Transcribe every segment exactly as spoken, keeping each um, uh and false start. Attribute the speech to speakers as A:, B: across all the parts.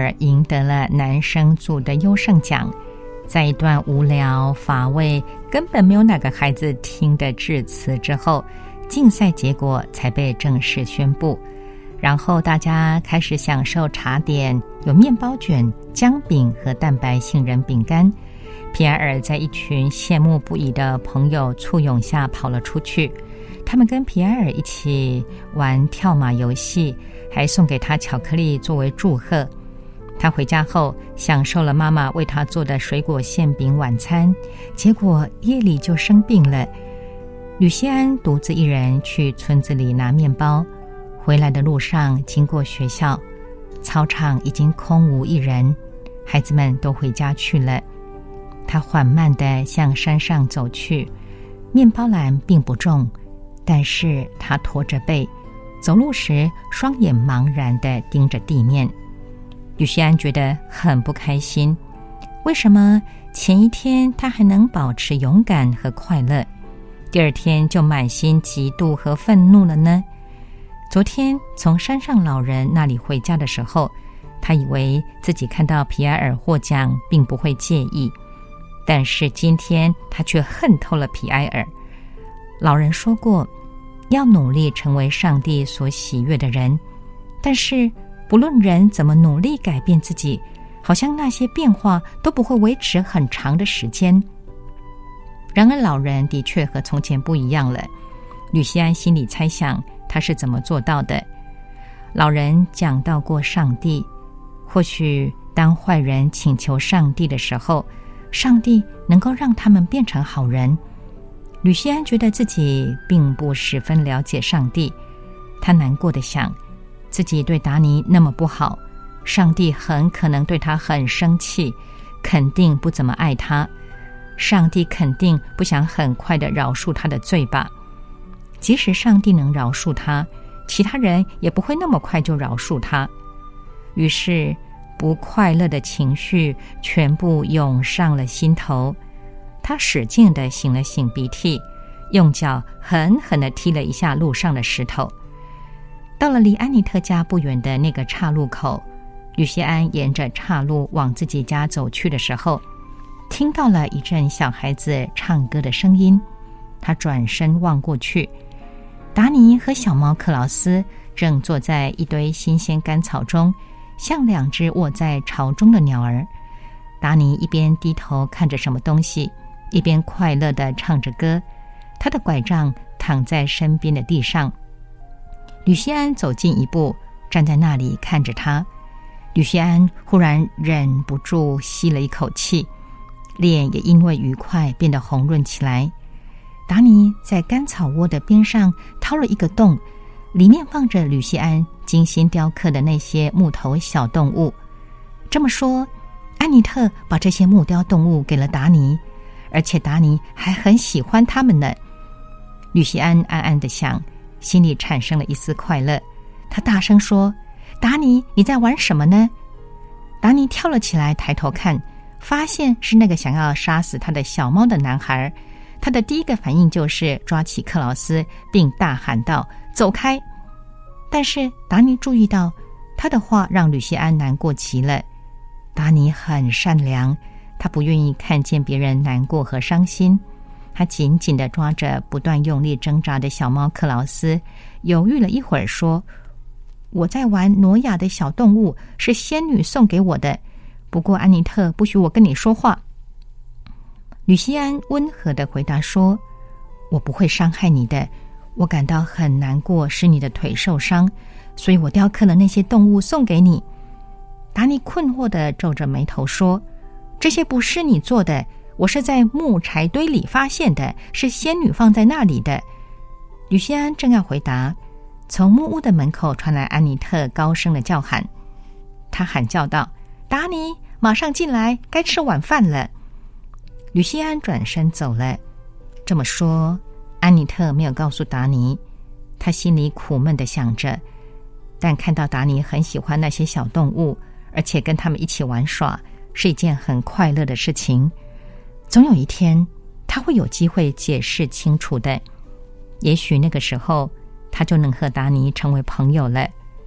A: 尔赢得了男生组的优胜奖。在一段无聊乏味根本没有哪个孩子听的致辞之后，竞赛结果才被正式宣布。然后大家开始享受茶点，有面包卷、姜饼和蛋白杏仁饼干。皮埃尔在一群羡慕不已的朋友簇拥下跑了出去，他们跟皮埃尔一起玩跳马游戏，还送给他巧克力作为祝贺。他回家后享受了妈妈为他做的水果馅饼晚餐，结果夜里就生病了。吕西安独自一人去村子里拿面包，回来的路上经过学校，操场已经空无一人，孩子们都回家去了。他缓慢地向山上走去，面包篮并不重，但是他驼着背，走路时双眼茫然地盯着地面。吕西安觉得很不开心，为什么前一天他还能保持勇敢和快乐，第二天就满心嫉妒和愤怒了呢？昨天从山上老人那里回家的时候，他以为自己看到皮埃尔获奖并不会介意，但是今天他却恨透了皮埃尔。老人说过，要努力成为上帝所喜悦的人，但是不论人怎么努力改变自己，好像那些变化都不会维持很长的时间。然而老人的确和从前不一样了，吕西安心里猜想他是怎么做到的。老人讲到过上帝，或许当坏人请求上帝的时候，上帝能够让他们变成好人。吕西安觉得自己并不十分了解上帝，他难过地想，自己对达尼那么不好，上帝很可能对他很生气，肯定不怎么爱他，上帝肯定不想很快地饶恕他的罪吧。即使上帝能饶恕他，其他人也不会那么快就饶恕他。于是不快乐的情绪全部涌上了心头，他使劲地擤了擤鼻涕，用脚狠狠地踢了一下路上的石头。到了离安妮特家不远的那个岔路口，吕西安沿着岔路往自己家走去的时候，听到了一阵小孩子唱歌的声音。他转身望过去，达尼和小猫克劳斯正坐在一堆新鲜干草中，像两只卧在巢中的鸟儿。达尼一边低头看着什么东西，一边快乐地唱着歌。他的拐杖躺在身边的地上。吕西安走近一步，站在那里看着他。吕西安忽然忍不住吸了一口气，脸也因为愉快变得红润起来。达尼在干草窝的边上掏了一个洞，里面放着吕西安精心雕刻的那些木头小动物。这么说，安妮特把这些木雕动物给了达尼，而且达尼还很喜欢它们呢。吕西安暗暗地想，心里产生了一丝快乐。他大声说，达尼，你在玩什么呢？达尼跳了起来，抬头看，发现是那个想要杀死他的小猫的男孩。他的第一个反应就是抓起克劳斯，并大喊道，走开！但是达尼注意到，他的话让吕西安难过极了。达尼很善良，他不愿意看见别人难过和伤心。他紧紧地抓着不断用力挣扎的小猫克劳斯，犹豫了一会儿说，我在玩挪亚的小动物，是仙女送给我的，不过安妮特不许我跟你说话。吕西安温和地回答说，我不会伤害你的，我感到很难过是你的腿受伤，所以我雕刻了那些动物送给你。达尼困惑地皱着眉头说，这些不是你做的，我是在木柴堆里发现的，是仙女放在那里的。吕西安正要回答，从木屋的门口传来安妮特高声的叫喊。他喊叫道，达尼，马上进来，该吃晚饭了。吕西安转身走了。这么说，安妮特没有告诉达尼，他心里苦闷地想着，但看到达尼很喜欢那些小动物，而且跟他们一起玩耍，是一件很快乐的事情。总有一天，他会有机会解释清楚的。也许那个时候，他就能和达尼成为朋友了。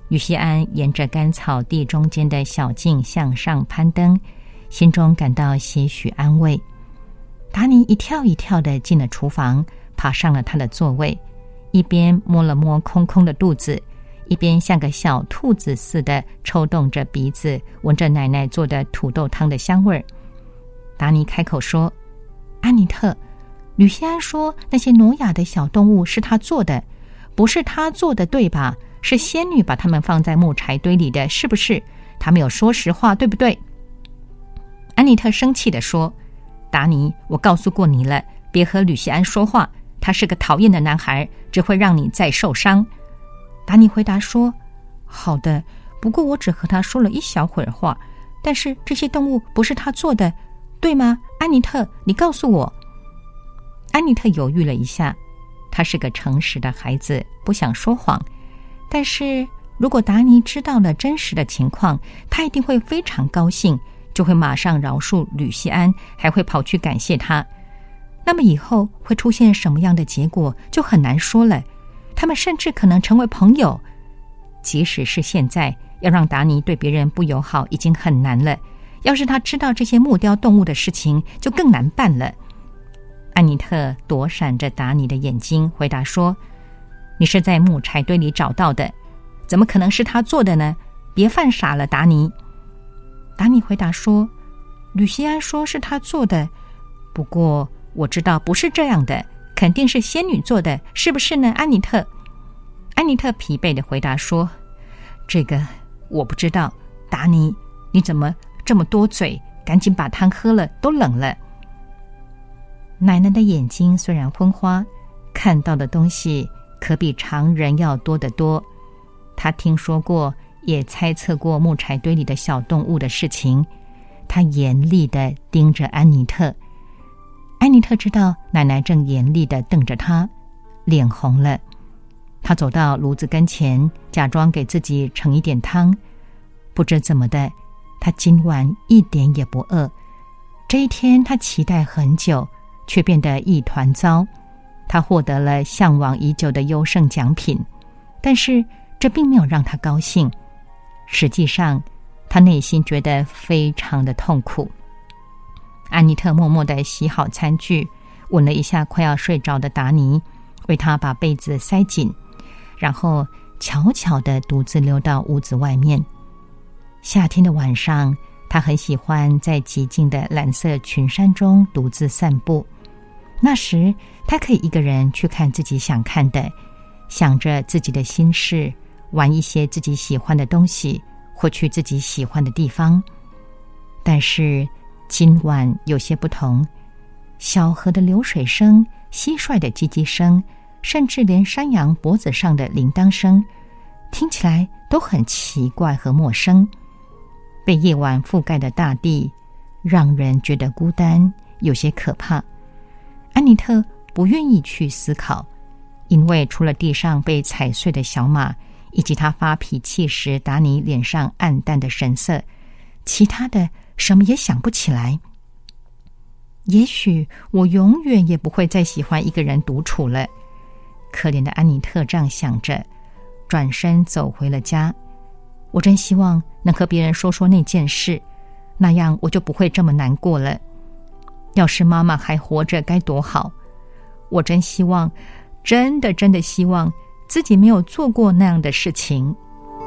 A: 吕西安沿着干草地中间的小径向上攀登，心中感到些许安慰。达尼一跳一跳地进了厨房，爬上了他的座位，一边摸了摸空空的肚子，一边像个小兔子似的抽动着鼻子，闻着奶奶做的土豆汤的香味儿。达尼开口说：安妮特，吕西安说那些挪亚的小动物是他做的，不是他做的对吧？是仙女把它们放在木柴堆里的，是不是？他没有说实话，对不对？安妮特生气地说：达尼，我告诉过你了，别和吕西安说话，他是个讨厌的男孩，只会让你再受伤。达尼回答说：好的，不过我只和他说了一小会儿话，但是这些动物不是他做的，对吗？安妮特，你告诉我。安妮特犹豫了一下，她是个诚实的孩子，不想说谎，但是如果达尼知道了真实的情况，他一定会非常高兴，就会马上饶恕吕西安，还会跑去感谢他。那么以后会出现什么样的结果就很难说了，他们甚至可能成为朋友。即使是现在，要让达尼对别人不友好已经很难了，要是他知道这些木雕动物的事情，就更难办了。安妮特躲闪着达尼的眼睛，回答说：你是在木柴堆里找到的，怎么可能是他做的呢？别犯傻了，达尼。达尼回答说：吕西安说是他做的，不过我知道不是这样的，肯定是仙女做的，是不是呢，安妮特？安妮特疲惫地回答说：这个我不知道，达尼，你怎么这么多嘴？赶紧把汤喝了，都冷了。奶奶的眼睛虽然昏花，看到的东西可比常人要多得多。她听说过，也猜测过木柴堆里的小动物的事情。她严厉地盯着安妮特。安妮特知道奶奶正严厉地瞪着她，脸红了。她走到炉子跟前，假装给自己盛一点汤。不知怎么的，她今晚一点也不饿。这一天她期待很久，却变得一团糟。她获得了向往已久的优胜奖品，但是这并没有让她高兴。实际上，她内心觉得非常的痛苦。安妮特默默地洗好餐具，吻了一下快要睡着的达尼，为他把被子塞紧，然后悄悄地独自溜到屋子外面。夏天的晚上，他很喜欢在寂静的蓝色群山中独自散步。那时他可以一个人去看自己想看的，想着自己的心事，玩一些自己喜欢的东西，或去自己喜欢的地方。但是今晚有些不同，小河的流水声，蟋蟀的唧唧声，甚至连山羊脖子上的铃铛声，听起来都很奇怪和陌生。被夜晚覆盖的大地让人觉得孤单，有些可怕。安妮特不愿意去思考，因为除了地上被踩碎的小马，以及他发脾气时达尼脸上暗淡的神色，其他的什么也想不起来。也许我永远也不会再喜欢一个人独处了。可怜的安妮特这样想着，转身走回了家。我真希望能和别人说说那件事，那样我就不会这么难过了。要是妈妈还活着该多好。我真希望，真的真的希望自己没有做过那样的事情。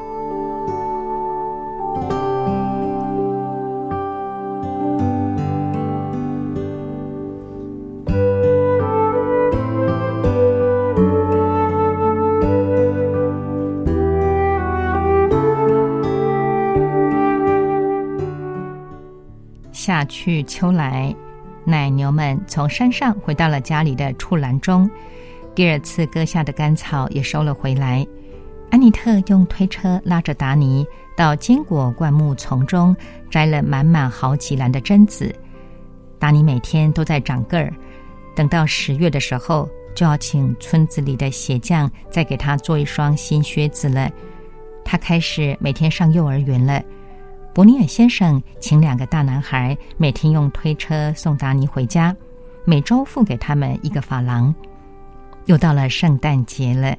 A: 夏去秋来，奶牛们从山上回到了家里的畜栏中，第二次割下的干草也收了回来。安妮特用推车拉着达尼到坚果灌木丛中摘了满满好几篮的榛子。达尼每天都在长个儿，等到十月的时候，就要请村子里的鞋匠再给他做一双新靴子了。他开始每天上幼儿园了。伯尼尔先生请两个大男孩每天用推车送达尼回家，每周付给他们一个法郎。又到了圣诞节了，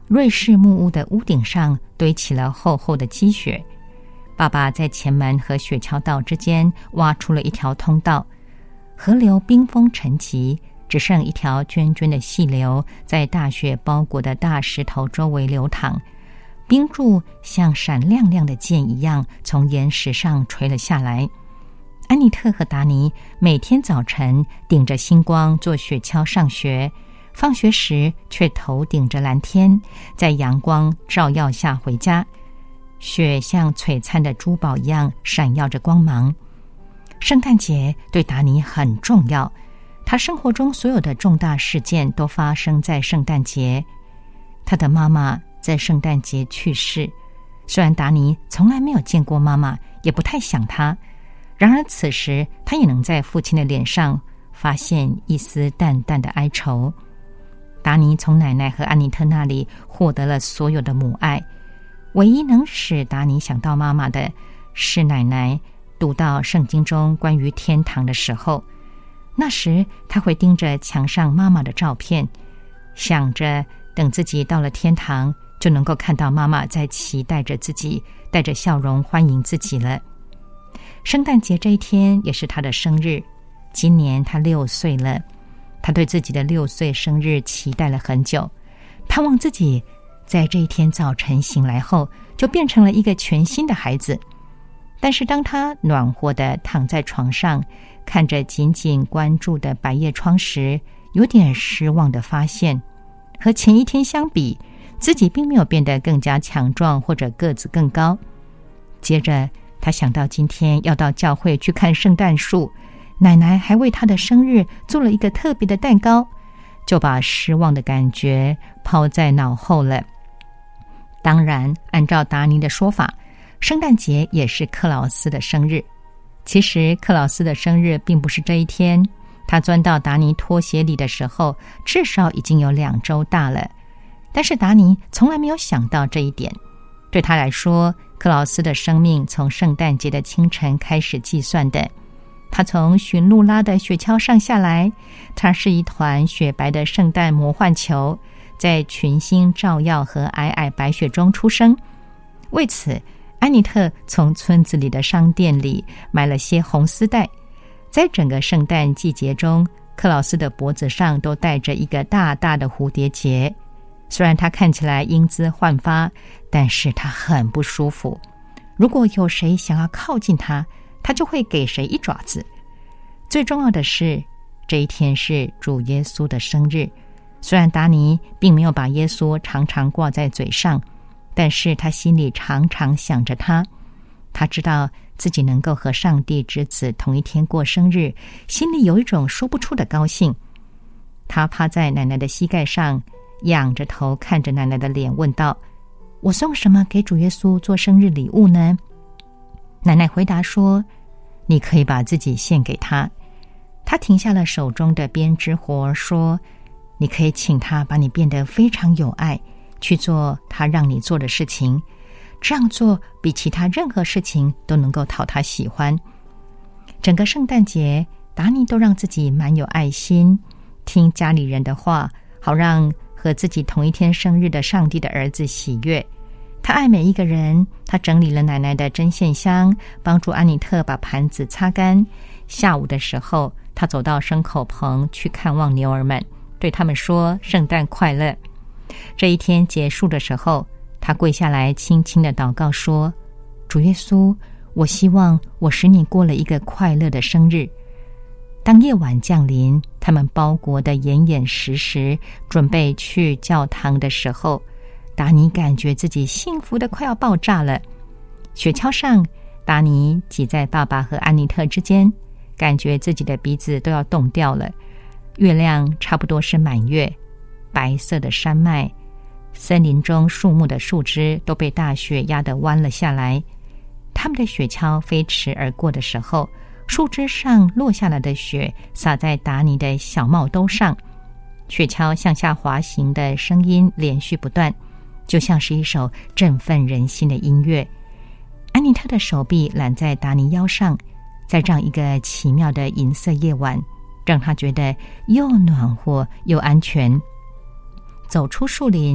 A: 瑞士木屋的屋顶上堆起了厚厚的积雪。爸爸在前门和雪橇道之间挖出了一条通道，河流冰封沉积，只剩一条涓涓的细流在大雪包裹的大石头周围流淌，冰柱像闪亮亮的箭一样从岩石上垂了下来。安妮特和达尼每天早晨顶着星光坐雪橇上学，放学时却头顶着蓝天，在阳光照耀下回家。雪像璀璨的珠宝一样闪耀着光芒。圣诞节对达尼很重要，他生活中所有的重大事件都发生在圣诞节。他的妈妈在圣诞节去世，虽然达尼从来没有见过妈妈，也不太想她，然而此时他也能在父亲的脸上发现一丝淡淡的哀愁。达尼从奶奶和安妮特那里获得了所有的母爱，唯一能使达尼想到妈妈的是奶奶读到圣经中关于天堂的时候，那时他会盯着墙上妈妈的照片，想着等自己到了天堂，就能够看到妈妈在期待着自己，带着笑容欢迎自己了。圣诞节这一天也是他的生日，今年他六岁了。他对自己的六岁生日期待了很久，盼望自己在这一天早晨醒来后就变成了一个全新的孩子。但是当他暖和地躺在床上，看着紧紧关注的百叶窗时，有点失望地发现，和前一天相比，自己并没有变得更加强壮或者个子更高。接着他想到今天要到教会去看圣诞树，奶奶还为他的生日做了一个特别的蛋糕，就把失望的感觉抛在脑后了。当然，按照达尼的说法，圣诞节也是克劳斯的生日。其实克劳斯的生日并不是这一天，他钻到达尼拖鞋里的时候至少已经有两周大了。但是达尼从来没有想到这一点，对他来说，克劳斯的生命从圣诞节的清晨开始计算的。他从驯鹿拉的雪橇上下来，他是一团雪白的圣诞魔幻球，在群星照耀和皑皑白雪中出生。为此，安妮特从村子里的商店里买了些红丝带。在整个圣诞季节中，克劳斯的脖子上都戴着一个大大的蝴蝶结。虽然他看起来英姿焕发，但是他很不舒服。如果有谁想要靠近他，他就会给谁一爪子。最重要的是，这一天是主耶稣的生日。虽然达尼并没有把耶稣常常挂在嘴上，但是他心里常常想着他。他知道自己能够和上帝之子同一天过生日，心里有一种说不出的高兴。他趴在奶奶的膝盖上，仰着头看着奶奶的脸，问道：我送什么给主耶稣做生日礼物呢？奶奶回答说：你可以把自己献给他。他停下了手中的编织活，说：你可以请他把你变得非常有爱，去做他让你做的事情，这样做比其他任何事情都能够讨他喜欢。整个圣诞节，达尼都让自己蛮有爱心，听家里人的话，好让和自己同一天生日的上帝的儿子喜悦。他爱每一个人，他整理了奶奶的针线箱，帮助安妮特把盘子擦干。下午的时候，他走到牲口棚去看望牛儿们，对他们说圣诞快乐。这一天结束的时候，他跪下来轻轻地祷告说：主耶稣，我希望我使你过了一个快乐的生日。当夜晚降临，他们包裹得严严实实，准备去教堂的时候，达尼感觉自己幸福得快要爆炸了。雪橇上，达尼挤在爸爸和安妮特之间，感觉自己的鼻子都要冻掉了。月亮差不多是满月，白色的山脉，森林中树木的树枝都被大雪压得弯了下来。他们的雪橇飞驰而过的时候，树枝上落下来的雪洒在达尼的小帽兜上，雪橇向下滑行的声音连续不断，就像是一首振奋人心的音乐。安妮特的手臂揽在达尼腰上，在这样一个奇妙的银色夜晚，让他觉得又暖和又安全。走出树林，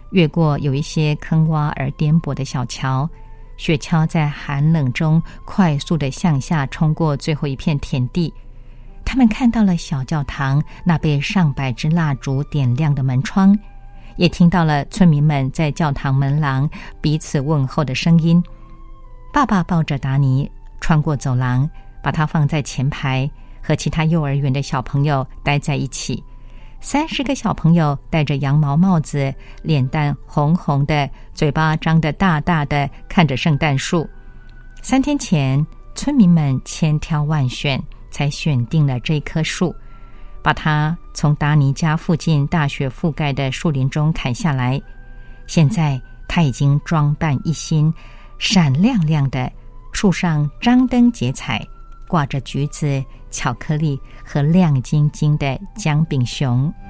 A: 越过有一些坑洼而颠簸的小桥，雪橇在寒冷中快速地向下冲过最后一片田地。他们看到了小教堂那被上百支蜡烛点亮的门窗，也听到了村民们在教堂门廊彼此问候的声音。爸爸抱着达尼穿过走廊，把他放在前排，和其他幼儿园的小朋友待在一起。三十个小朋友戴着羊毛帽子，脸蛋红红的，嘴巴张得大大的，看着圣诞树。三天前，村民们千挑万选，才选定了这棵树，把它从达尼家附近大雪覆盖的树林中砍下来。现在它已经装扮一新，闪亮亮的，树上张灯结彩，挂着橘子、巧克力和亮晶晶的姜饼熊。